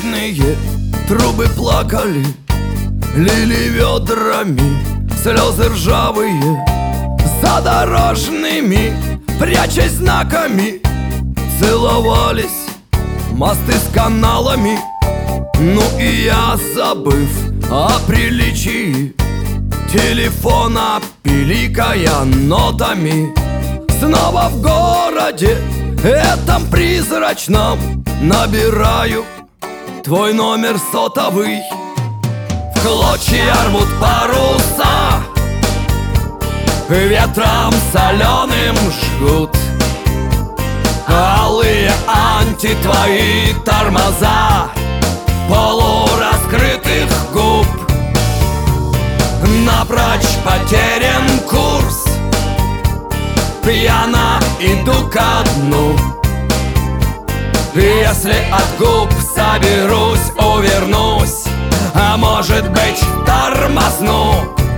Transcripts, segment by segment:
Сточные трубы плакали, лили ведрами слезы ржавые, задорожными, прячась знаками, целовались мосты с каналами. Ну и я, забыв о приличии, телефона пиликая нотами, снова в городе этом призрачном набираю твой номер сотовый. В клочья рвут паруса, ветром соленым жгут алые анти-твои тормоза полураскрытых губ. Напрочь потерян курс, пьяно иду ко дну. Если от губ соберусь, увернусь, а может быть тормозну.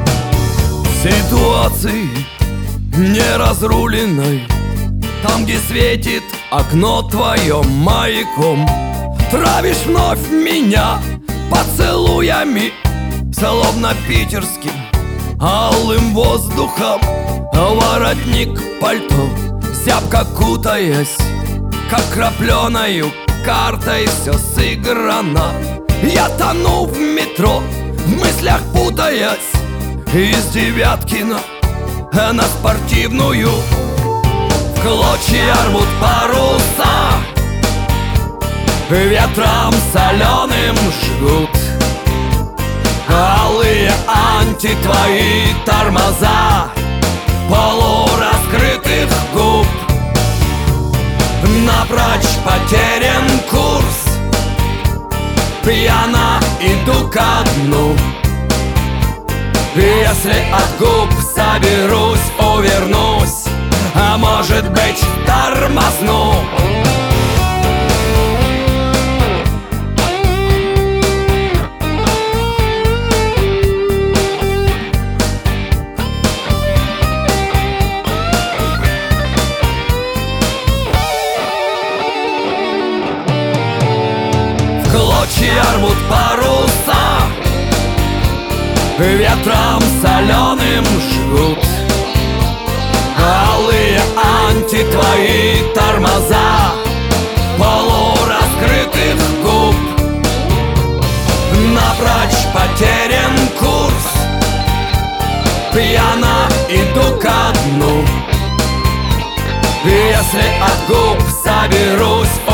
Ситуации неразруленной, там, где светит окно твое маяком, травишь вновь меня поцелуями, словно питерским алым воздухом. Воротник пальто, зябко кутаясь, как крапленою картой все сыграно. Я тону в метро, в мыслях путаясь, из Девяткина на Спортивную. В клочья рвут паруса, ветром соленым жгут алые анти-твои тормоза полураскрытых губ. Напрочь потерян курс, пьяно иду ко дну. Если от губ соберусь, увернусь, а может быть тормозну. Клочья рвут паруса, ветром соленым жгут алые анти-твои тормоза полураскрытых губ. Напрочь потерян курс, пьяно иду ко дну. Если от губ соберусь,